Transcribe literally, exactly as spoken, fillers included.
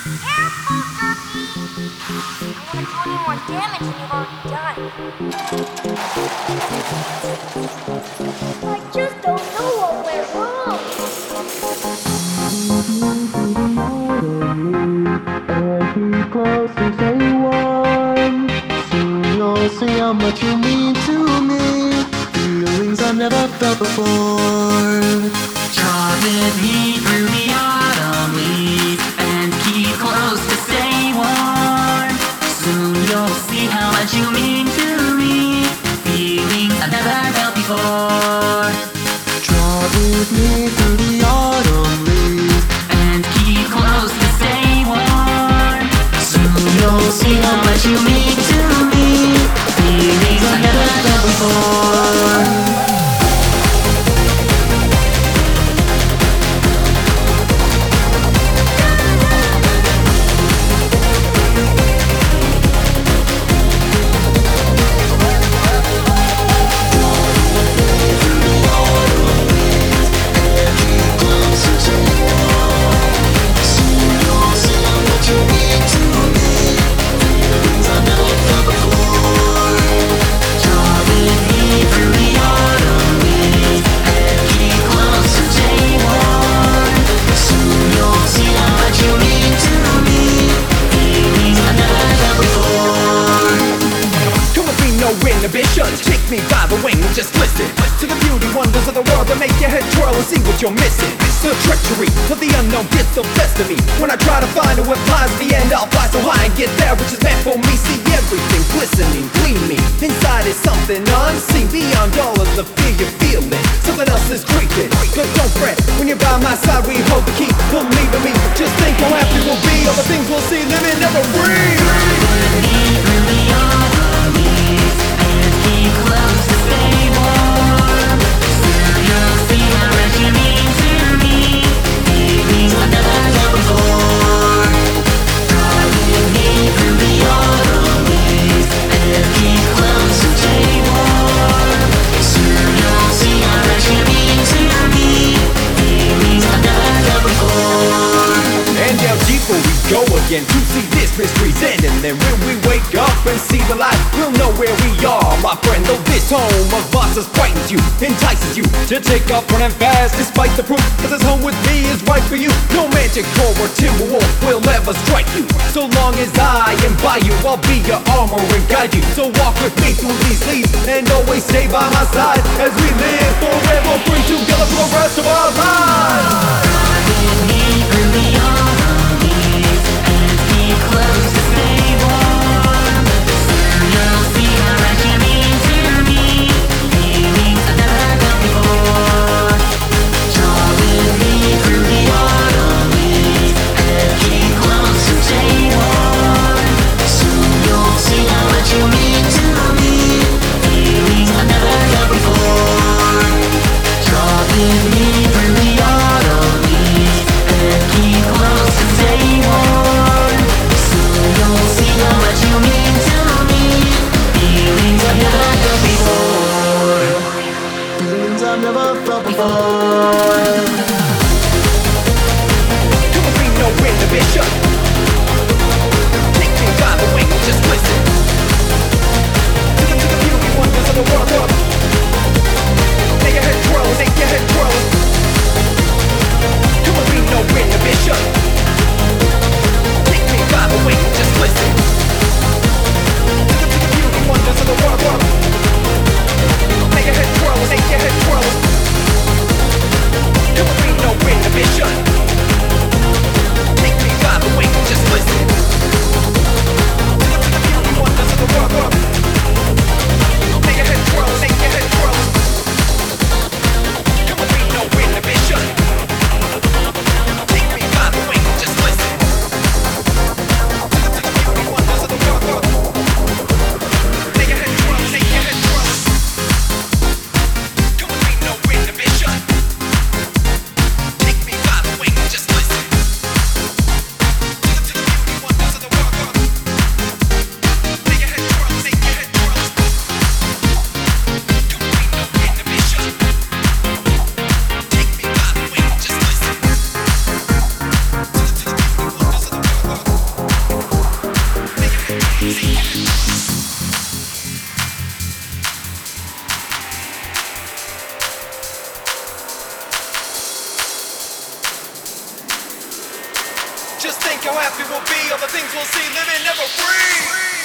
Careful, Cookie! I don't want to do any more damage than you've already done. I just don't know what went wrong. And keep close and stay warm. Soon you'll see how much you mean to me. Feelings I've never felt before. Draw with me through the autumn leaves and keep close to stay warm. Soon you'll see how much you mean to me. Feelings I've never felt before. Draw with me through the autumn leaves and keep close to stay warm. Soon you'll see how much you mean to me. Feelings I've never felt before. Take me by the wing, just listen to the beauty wonders of the world that make your head twirl and see what you're missing. The treachery of the unknown gets the best of me. When I try to find who it flies, at the end I'll fly so high and get there, which is meant for me. See everything glistening, gleaming. Inside is something unseen, beyond all of the fear you're feeling. Something else is creeping, but don't fret. When you're by my side, we hold the key. Believe in me, just think how happy we'll be. All the things we'll see, living, never breathe. Keep close to stay warm. Soon you'll see how much you mean to me. Feelings I've never felt before. Draw with me through the autumn leaves and keep close to stay warm. Soon you'll see how much you mean to me. Feelings I've never felt before. And down deeper we go again to see this mystery's end. And then when we wake up and see the light, we'll know where we are, my friend. Though this home of bosses frightens you, entices you to take off running fast despite the proof that this home with me is right for you. No magic core or timberwolf will ever strike you. So long as I am by you, I'll be your armor and guide you. So walk with me through these leaves and always stay by my side as we live forever, bring together for the rest of our lives. Close to stay warm. Soon you'll see how much you mean to me. Feelings I've never felt before. Draw with me through the autumn leaves and keep close to stay warm. Soon you'll see how much you mean to me. Feelings I've never felt before. Draw with me through the autumn leaves and keep close to stay warm. You'll see how much you mean to me. Feelings I've never felt before. Feelings I've never felt before. There will be no inhibition. Take me by the wing, just listen to the, to the beauty wonders of the world. Make your head twirl, make your head twirl. There will be no inhibition. think how happy we'll be, all the things we'll see, living never free.